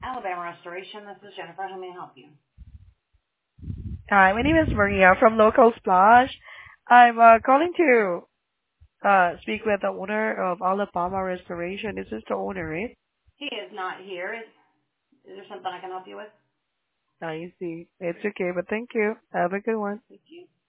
Alabama Restoration. This is Jennifer. How may I help you? Hi, my name is Maria from Local Splash. I'm calling to speak with the owner of Alabama Restoration. This is the owner, right? He is not here. Is there something I can help you with? I see. It's okay, but thank you. Have a good one. Thank you.